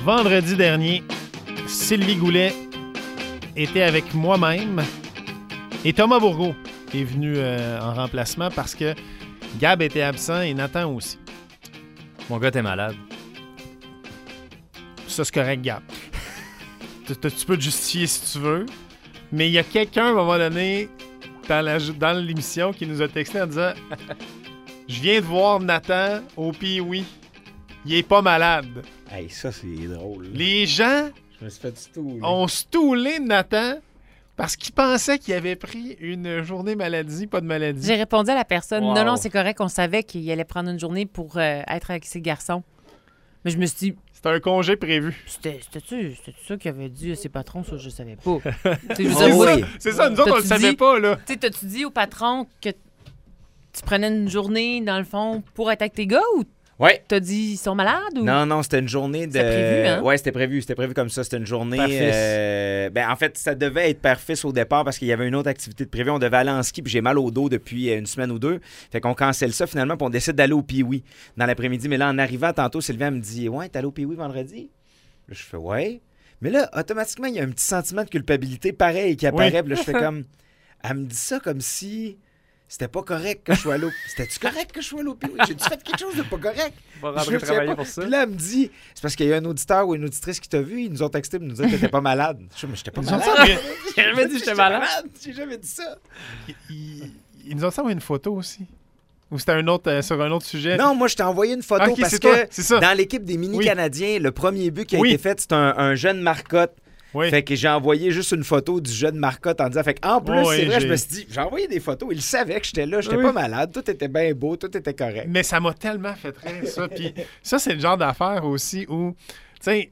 Vendredi dernier, Sylvie Goulet était avec moi-même et Thomas Bourgault est venu en remplacement parce que Gab était absent et Nathan aussi. Mon gars, t'es malade. Ça, c'est correct, Gab. Tu peux te justifier si tu veux, mais il y a quelqu'un, à un moment donné, dans l'émission, qui nous a texté en disant « Je viens de voir Nathan au Pee-Wee. Il est pas malade. » Hey, ça, c'est drôle. Les gens Je me suis fait stouler. ont stoulé Nathan parce qu'ils pensaient qu'il avait pris une journée maladie, pas de maladie. J'ai répondu à la personne, Wow. non, c'est correct, on savait qu'il allait prendre une journée pour être avec ses garçons. Mais je me suis dit, C'était un congé prévu. c'était-tu ça qu'il avait dit à ses patrons, ça, je savais pas. Tu Ah oui. C'est ça, nous autres, on le T'as-tu savait dit- pas, là. sais, t'as-tu dit au patron que tu prenais une journée, dans le fond, pour être avec tes gars ou Ouais. t'as dit ils sont malades ou... Non, c'était une journée de. C'était prévu, hein? Ouais, c'était prévu comme ça. C'était une journée. Père-fils. En fait, ça devait être père-fils au départ parce qu'il y avait une autre activité de prévu. On devait aller en ski, puis j'ai mal au dos depuis une semaine ou deux. Fait qu'on cancelle ça finalement, puis on décide d'aller au Pee-Wee dans l'après-midi. Mais là, en arrivant tantôt, Sylvia me dit ouais, t'es allé au Pee-Wee vendredi? Là, je fais ouais. Mais là, automatiquement, il y a un petit sentiment de culpabilité pareil qui apparaît. Puis là, je fais comme. Elle me dit ça comme si. C'était pas correct que je sois là. C'était-tu correct que je sois là au Pee-Wee? J'ai-tu fait quelque chose de pas correct? Va Je rentrer sais travailler pas. pour ça. Puis là, elle me dit, c'est parce qu'il y a un auditeur ou une auditrice qui t'a vu, ils nous ont texté pour nous dire que t'étais pas malade. Je dis, mais j'étais pas Ils nous ont malade. envoyé- J'ai jamais dit que j'étais malade. J'ai jamais dit ça. ils nous ont envoyé une photo aussi. Ou c'était un autre, sur un autre sujet. Non, moi, je t'ai envoyé une photo Ok, parce c'est toi, que c'est ça. dans l'équipe des mini-Canadiens, le premier but qui a Oui. été fait, c'est un jeune Marcotte. Oui. Fait que j'ai envoyé juste une photo du jeune Marcotte en disant, fait en plus, Oui, c'est vrai, je j'ai- me suis dit, j'ai envoyé des photos, il savait que j'étais là, j'étais Oui. pas malade, tout était bien beau, tout était correct. Mais ça m'a tellement fait rire, ça. Puis ça, c'est le genre d'affaire aussi où, tu sais,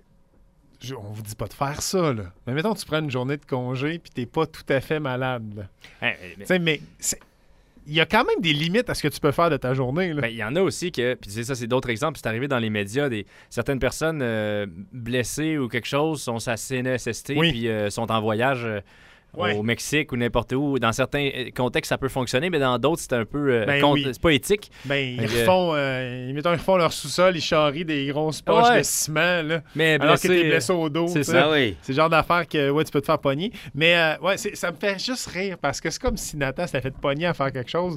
on vous dit pas de faire ça, là. Mais mettons, tu prends une journée de congé puis t'es pas tout à fait malade, là. Hein, Tu sais, mais il y a quand même des limites à ce que tu peux faire de ta journée, là. ben, il y en a aussi que, puis tu sais, ça, c'est d'autres exemples. C'est arrivé dans les médias, certaines personnes blessées ou quelque chose sont à CNSST Oui. puis sont en voyage Ouais. au Mexique ou n'importe où. Dans certains contextes, ça peut fonctionner, mais dans d'autres, c'est un peu Ben contre- oui. c'est pas éthique. Ben, ils Fait que- refont, mettons, ils refont leur sous-sol, ils charrient des grosses poches Ouais. de ciment, là. Mais Alors que t'es blessé, blessé au dos, c'est tu sais. ça. Ah oui. C'est le genre d'affaire que ouais, tu peux te faire pogner. Mais ouais, ça me fait juste rire parce que c'est comme si Nathan s'était fait pogner à faire quelque chose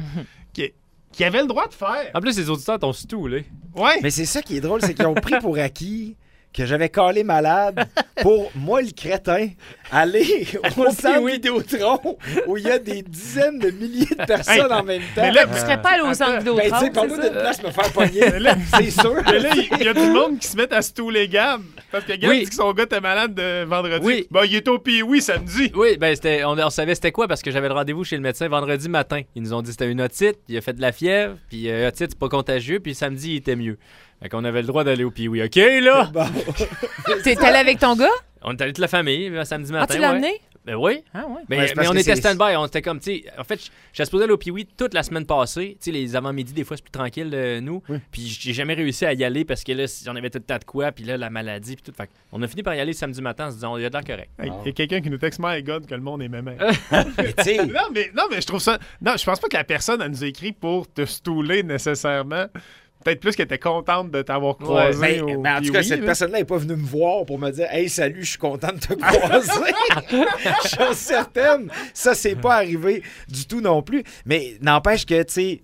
qu'il avait le droit de faire. En plus, les auditeurs t'ont stoulé. Ouais. Mais c'est ça qui est drôle, c'est qu'ils ont pris pour acquis que j'avais calé malade pour, moi, le crétin, aller au centre Vidéotron où il y a des dizaines de milliers de personnes en même temps. mais là, Je serais pas allé au centre vidéo. Ben, tu sais, parle-moi d'une place me faire pogner. C'est sûr. Mais là, il y a du monde qui se met à stouler Gab. Parce que Gab Oui. dit que son gars était malade de vendredi. Oui. Bon, il est au Pee-Wee samedi. Oui, ben on savait c'était quoi parce que j'avais le rendez-vous chez le médecin vendredi matin. Ils nous ont dit que c'était une otite, il a fait de la fièvre, puis otite, c'est pas contagieux, puis samedi, il était mieux. Fait qu'on avait le droit d'aller au Pee-Wee. OK, là? Bon. T'es allé avec ton gars? On est allé toute la famille samedi matin. Ah, tu l'as ouais. amené? Ben oui. Ah, ouais. Mais, Ouais, c'est parce mais on que était c'est- stand-by. On était comme, tu sais, en fait, j'étais supposé aller au Pee-Wee toute la semaine passée. Tu sais, les avant-midi, des fois, c'est plus tranquille, nous. Oui. Puis j'ai jamais réussi à y aller parce que là, j'en avais tout le tas de quoi, puis là, la maladie, puis tout. Fait on a fini par y aller samedi matin en se disant, il y a de l'air correct. Il y a quelqu'un qui nous texte My God que le monde est mémé. Mais tu sais, non, mais je trouve ça. Non, je pense pas que la personne elle nous a écrit pour te stouler nécessairement. Peut-être plus qu'elle était contente de t'avoir croisé. au en tout cas, Pee-Wee, cette là. personne-là n'est pas venue me voir pour me dire Hey, salut, je suis content de te croiser. Je suis certaine. Ça, c'est pas arrivé du tout non plus. Mais n'empêche que, tu sais,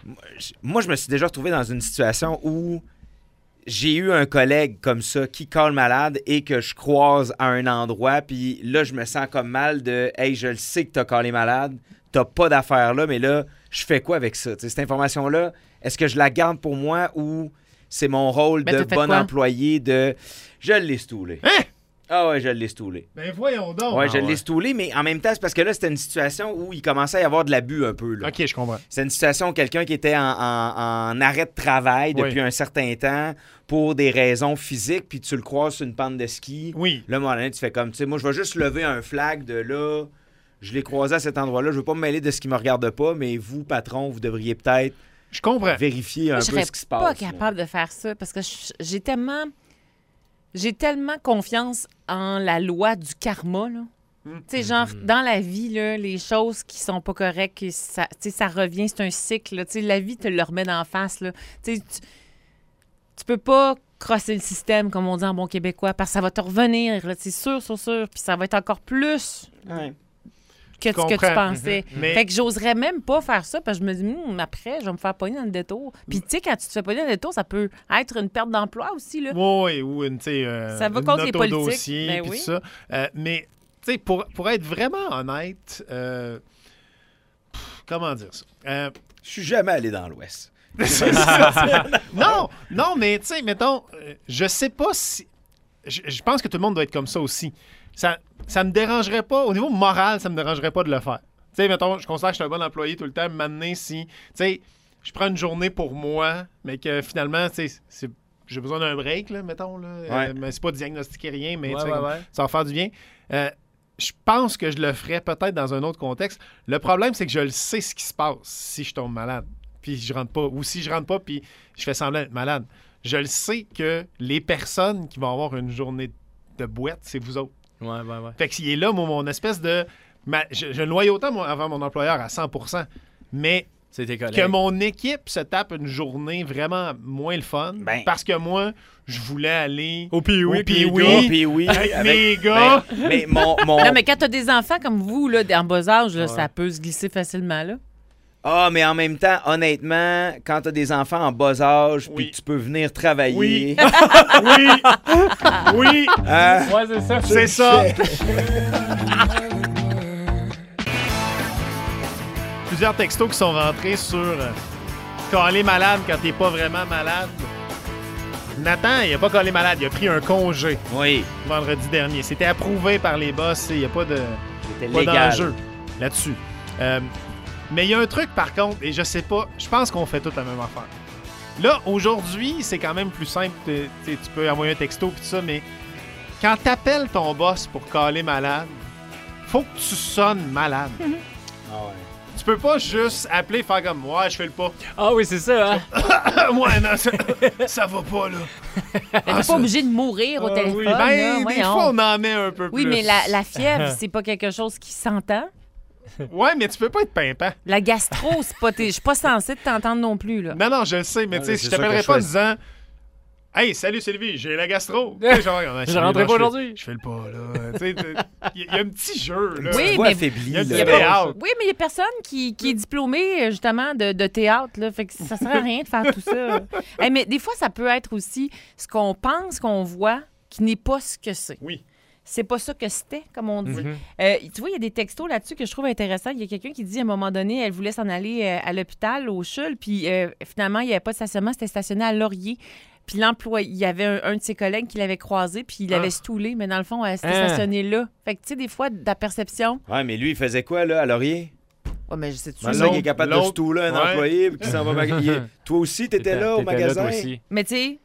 moi, je me suis déjà retrouvé dans une situation où j'ai eu un collègue comme ça qui colle malade et que je croise à un endroit. Puis là, je me sens comme mal de Hey, je le sais que t'as collé malade. T'as pas d'affaires là, mais là, je fais quoi avec ça? Tu sais, cette information-là, est-ce que je la garde pour moi ou c'est mon rôle Ben, de t'as fait bon quoi? employé de je l'ai stoulé? Hein? Ah ouais, je l'ai stoulé. Ben voyons donc. Ouais, Ah je l'ai stoulé, mais en même temps, c'est parce que là, c'était une situation où il commençait à y avoir de l'abus un peu. Là. Ok, je comprends. C'est une situation où quelqu'un qui était en arrêt de travail depuis un certain temps pour des raisons physiques, puis tu le croises sur une pente de ski. Oui. Là, à un moment donné, tu fais comme, tu sais, moi, je vais juste lever un flag de là, je l'ai croisé à cet endroit-là, je veux pas me mêler de ce qui me regarde pas, mais vous, patron, vous devriez peut-être Je comprends. vérifier un Je peu serais ce qui se passe. pas là. capable de faire ça parce que j'ai tellement confiance en la loi du karma, là. Tu sais, genre, dans la vie, là, les choses qui sont pas correctes, ça, tu sais, ça revient, c'est un cycle. Là. Tu sais, la vie te le remet d'en face. Là. Tu sais, tu peux pas crosser le système, comme on dit en bon québécois, parce que ça va te revenir, là, c'est sûr, puis ça va être encore plus que ce que tu pensais. Mais- Fait que j'oserais même pas faire ça, parce que je me dis, après, je vais me faire pogner dans le détour. Puis tu sais, quand tu te fais pogner dans le détour, ça peut être une perte d'emploi aussi, là. Oui, ou une, tu sais, Ça va une contre les note au politiques, dossier, ben puis oui. tout ça. Mais, tu sais, pour être vraiment honnête, comment dire ça? Je suis jamais allé dans l'Ouest. Non, mais tu sais, mettons, je sais pas si... Je pense que tout le monde doit être comme ça aussi. Ça me dérangerait pas, au niveau moral, ça me dérangerait pas de le faire. Tu sais, mettons, je considère que je suis un bon employé tout le temps, maintenant, si, tu sais, je prends une journée pour moi, mais que finalement, tu sais, j'ai besoin d'un break, là, mettons, là. Ouais. Mais c'est pas diagnostiquer rien, mais tu sais, Ouais, comme, ouais. ça va faire du bien. Je pense que je le ferais peut-être dans un autre contexte. Le problème, c'est que je le sais ce qui se passe si je tombe malade, puis je rentre pas, ou si je rentre pas, puis je fais semblant d'être malade. Je le sais que les personnes qui vont avoir une journée de boîte, c'est vous autres. Ouais. Fait qu'il est là, mon espèce de... Je le noyais autant avant mon employeur à 100%, mais C'est tes collègues. que mon équipe se tape une journée vraiment moins le fun, Ben. parce que moi, je voulais aller Au Pee-Wee, au Pee-Wee, Oh, puis oui, avec avec- mes gars. mais mon... Non, mais quand t'as des enfants comme vous, là, en bas âge, là, Ouais. ça peut se glisser facilement, là. Ah, mais en même temps, honnêtement, quand t'as des enfants en bas âge, Oui. puis que tu peux venir travailler... Oui. Oui, Hein? Ouais, c'est ça. c'est ça. Plusieurs textos qui sont rentrés sur caler malade quand t'es pas vraiment malade. Nathan, il a pas collé malade, il a pris un congé Oui, vendredi dernier. C'était approuvé par les boss, il n'y a pas c'était pas légal. d'enjeu là-dessus. Mais il y a un truc par contre, et je sais pas, je pense qu'on fait toute la même affaire. Là, aujourd'hui, c'est quand même plus simple. Tu peux envoyer un texto et tout ça, mais quand t'appelles ton boss pour caler malade, faut que tu sonnes malade. Ah ouais. Tu peux pas juste appeler et faire comme « Ouais, je fais le pas. Ah oui, c'est ça, hein? » Ouais, non, ça va pas, là. T'es pas obligé de mourir au téléphone, Oui, là, ben, des voyons. fois, on en met un peu Oui, plus. mais la fièvre, c'est pas quelque chose qui s'entend. Ouais, mais tu peux pas être pimpant. La gastro, c'est pas... Je suis pas censée de t'entendre non plus, là. Non, je le sais, mais Ah, tu sais, mais je c'est ça t'appellerais que pas en je disant « Hey, salut Sylvie, j'ai la gastro. » Tu sais, genre, Je rentrais pas aujourd'hui. Je fais le pas, là. Tu sais, il y a un petit jeu, là. Oui, Tu vois mais- affaibli, Il y a là. du théâtre. Oui, mais il y a personne qui est diplômé, justement, de théâtre, là. Fait que ça sert à rien de faire tout ça. Hey, mais des fois, ça peut être aussi ce qu'on pense qu'on voit qui n'est pas ce que c'est. Oui. C'est pas ça que c'était, comme on dit. Mhm. Tu vois, il y a des textos là-dessus que je trouve intéressants. Il y a quelqu'un qui dit à un moment donné, elle voulait s'en aller à l'hôpital, au CHUL, puis finalement, il n'y avait pas de stationnement, c'était stationné à Laurier. Puis l'employé, il y avait un de ses collègues qui l'avait croisé, puis il l'avait stoulé, mais dans le fond, elle s'était Ah. stationnée là. Fait que, tu sais, des fois, de la perception. Ouais, mais lui, il faisait quoi, là, à Laurier? Ouais, mais je sais-tu. C'est ça qui est capable de l'autre, stouler un ouais. employé puis qui s'en va magasiner. Toi aussi, t'étais là au magasin? Là, toi aussi. Mais tu sais,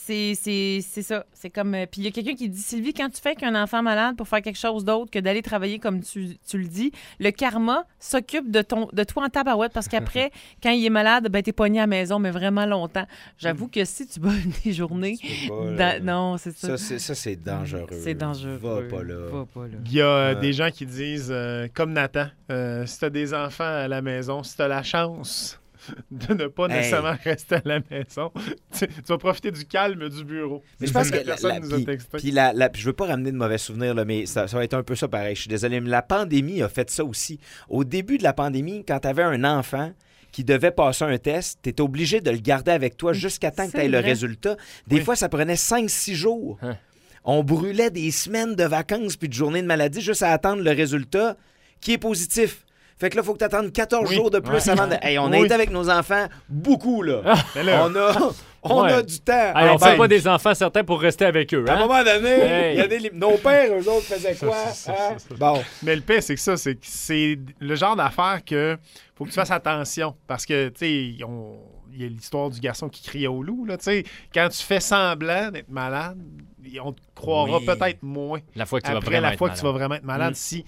c'est ça. C'est comme. Puis il y a quelqu'un qui dit Sylvie, quand tu fais qu'un enfant malade pour faire quelque chose d'autre que d'aller travailler comme tu le dis, le karma s'occupe de toi en tabarouette parce qu'après, quand il est malade, ben t'es pogné à la maison, mais vraiment longtemps. J'avoue que si tu bats des journées. Tu peux pas, là. Non, c'est ça. Ça, c'est dangereux. C'est dangereux. Va pas là. Va pas là. Il y a Ouais. des gens qui disent, comme Nathan, si t'as des enfants à la maison, si t'as la chance de ne pas nécessairement rester à la maison, tu vas profiter du calme du bureau. Mais je pense que personne nous a texté. puis je veux pas ramener de mauvais souvenirs, là, mais ça va être un peu ça pareil. Je suis désolé, mais la pandémie a fait ça aussi. Au début de la pandémie, quand tu avais un enfant qui devait passer un test, tu étais obligé de le garder avec toi jusqu'à temps que tu C'est aies le vrai. résultat. Des Oui. fois, ça prenait 5-6 jours. Hein. On brûlait des semaines de vacances puis de journées de maladie juste à attendre le résultat qui est positif. Fait que là, il faut que tu attendes 14 Oui. jours de plus Ouais. avant de... Hey, on a Oui. été avec nos enfants beaucoup, là. Mais là, On Ouais. a du temps. Hey, on Ben, fait pas des enfants certains pour rester avec eux, à un hein? moment donné, Hey. il y a des nos pères, eux autres, faisaient quoi? Hein? Bon. mais le pire, c'est que ça, c'est le genre d'affaire que faut que tu fasses attention. Parce que, tu sais, il y a l'histoire du garçon qui criait au loup, là, tu sais. Quand tu fais semblant d'être malade, on te croira Oui. peut-être moins. La fois que tu vas Après vraiment la être fois que tu vas malade. vraiment être malade, Mm. si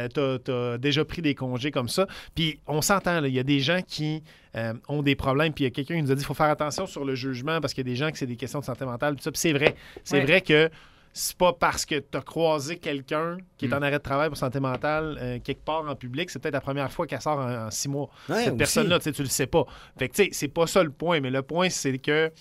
t'as déjà pris des congés comme ça. Puis on s'entend, là, il y a des gens qui ont des problèmes, puis il y a quelqu'un qui nous a dit qu'il faut faire attention sur le jugement parce qu'il y a des gens que c'est des questions de santé mentale, tout ça. Puis c'est vrai. C'est Ouais. vrai que c'est pas parce que tu as croisé quelqu'un qui est Mm. en arrêt de travail pour santé mentale quelque part en public, c'est peut-être la première fois qu'elle sort en 6 mois. Ouais, Cette aussi. personne-là, tu sais, tu le sais pas. Fait que tu sais, c'est pas ça le point, mais le point, c'est que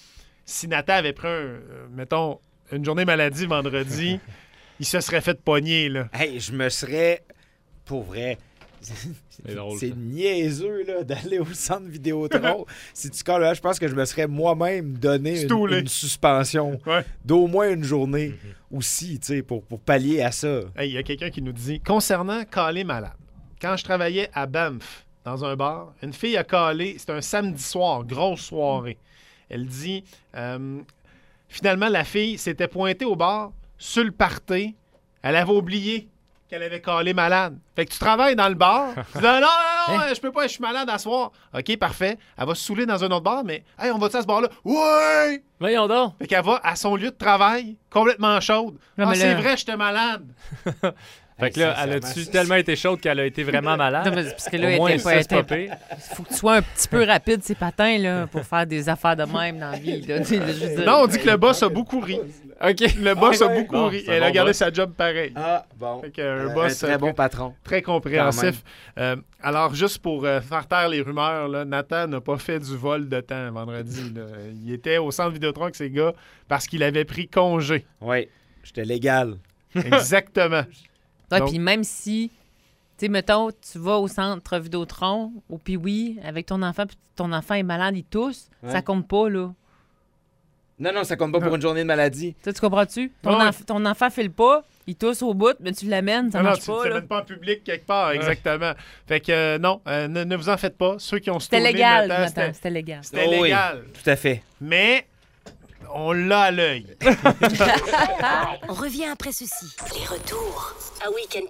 si Nathan avait pris, mettons, une journée maladie vendredi, il se serait fait pogner, là. Hey, je me serais, pour vrai, C'est drôle, c'est ça. niaiseux là, d'aller au centre Vidéotron. Si tu colles là, je pense que je me serais moi-même donné Stoulé. une suspension Ouais. d'au moins une journée aussi, tu sais, pour pallier à ça. Hey, il y a quelqu'un qui nous dit concernant caler malade. Quand je travaillais à Banff, dans un bar, une fille a calé, c'était un samedi soir, grosse soirée. Elle dit finalement, la fille s'était pointée au bar, sur le party, elle avait oublié qu'elle avait calé malade. Fait que tu travailles dans le bar, tu dis non, je peux pas, je suis malade à soir. OK, parfait. Elle va se saouler dans un autre bar, mais hey, on va-tu à ce bar-là? Ouais! Voyons donc. Fait qu'elle va à son lieu de travail, complètement chaude. Non, Ah, mais c'est là- vrai, j'étais malade. Fait que là, elle a-tu sincèrement, tellement été chaude qu'elle a été vraiment malade? Non, mais c'est parce que là, Au elle moins, était pas- ça, c'est pas était- pire. faut que tu sois un petit peu rapide, ces patins, là, pour faire des affaires de même dans la vie. Là. Tu sais, je veux dire- Non, on dit que le boss a beaucoup ri. OK. Le boss a ouais. beaucoup Bon, ri. c'est un Elle a bon gardé boss. sa job pareil. Ah, bon. Fait qu'un Un boss très bon patron. très compréhensif. Alors, juste pour faire taire les rumeurs, là, Nathan n'a pas fait du vol de temps vendredi. Là. Il était au centre Vidéotron avec ses gars parce qu'il avait pris congé. Oui, j'étais légal. Exactement. Ouais, Donc- puis même si, tu sais, mettons, tu vas au centre Vidéotron, au Pee-Wee, avec ton enfant, puis ton enfant est malade, il tousse, Ouais. ça compte pas, là. Non, ça compte pas pour une journée de maladie. Tu comprends-tu? Ton, Ouais. ton enfant file pas, il tousse au bout, mais tu l'amènes, ça Non, marche tu pas, ne là. mènes pas en public quelque part, exactement. Fait que non, ne vous en faites pas. Ceux qui ont C'était stoulé légal, Nathan, Nathan, c'était légal. c'était Oh oui. légal. Tout à fait. Mais on l'a à l'œil. On revient après ceci. Les retours à Week-end